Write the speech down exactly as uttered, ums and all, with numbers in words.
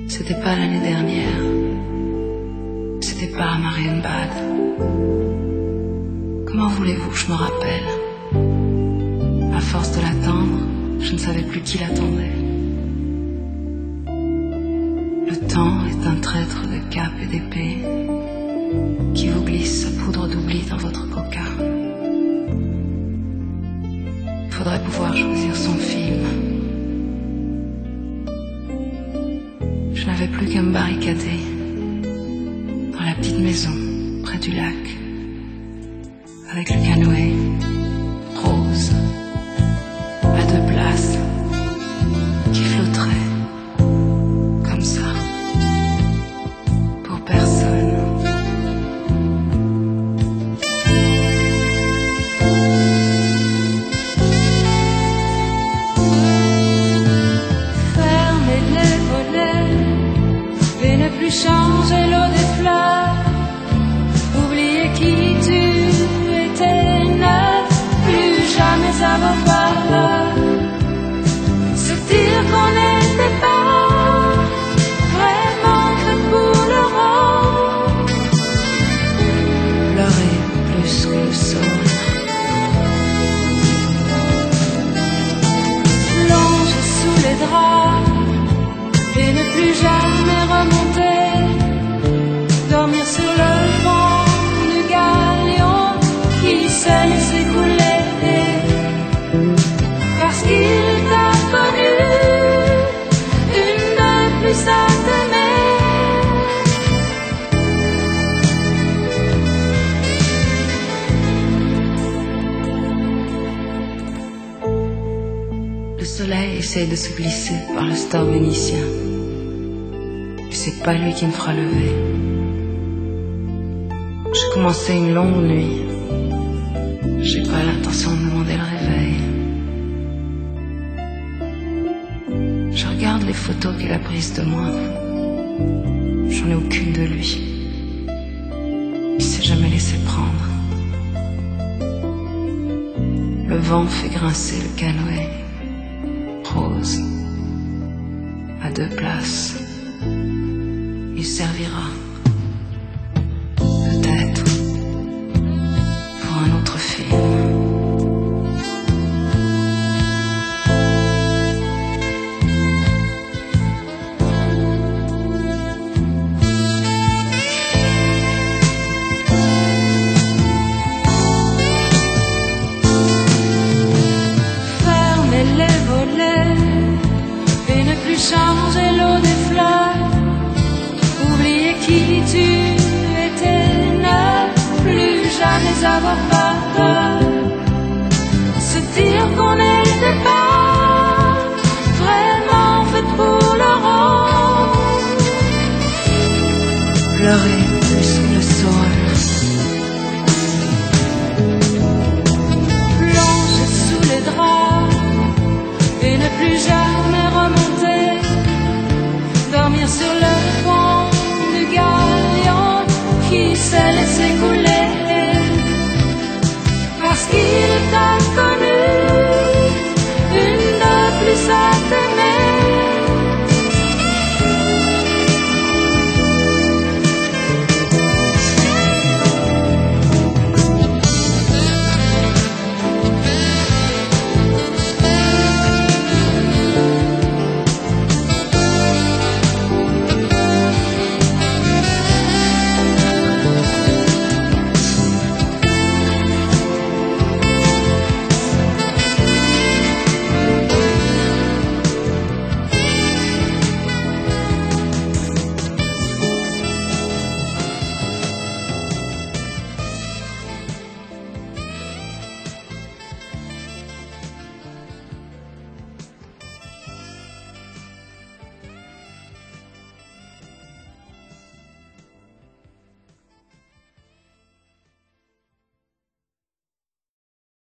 C'était pas l'année dernière. C'était pas à Marienbad. Comment voulez-vous que je me rappelle? À force de l'attendre, je ne savais plus qui l'attendait. Le temps est un traître de cap et d'épée qui vous glisse sa poudre d'oubli dans votre coca. Faudrait pouvoir choisir son film. Je n'avais plus qu'à me barricader dans la petite maison près du lac avec le canoë rose à deux places qui flotterait comme ça pour personne. Fermez les volets et ne plus changer l'eau des fleurs. Oubliez qui tu étais, ne plus jamais avoir peur. Se dire qu'on n'était pas vraiment fait pour le rôle. Pleurer plus que le sol. Plonger sous les draps et ne plus jamais remonter. Dormir sur le fond du galion qui se laisse couler. Parce qu'il t'a connu, une de plus à t'aimer. Le soleil essaye de se glisser par le store vénitien. Et c'est pas lui qui me fera lever. J'ai commencé une longue nuit. J'ai pas l'intention de demander le réveil. Je regarde les photos qu'il a prises de moi. J'en ai aucune de lui. Il s'est jamais laissé prendre. Le vent fait grincer le canoë rose à deux places. Il servira.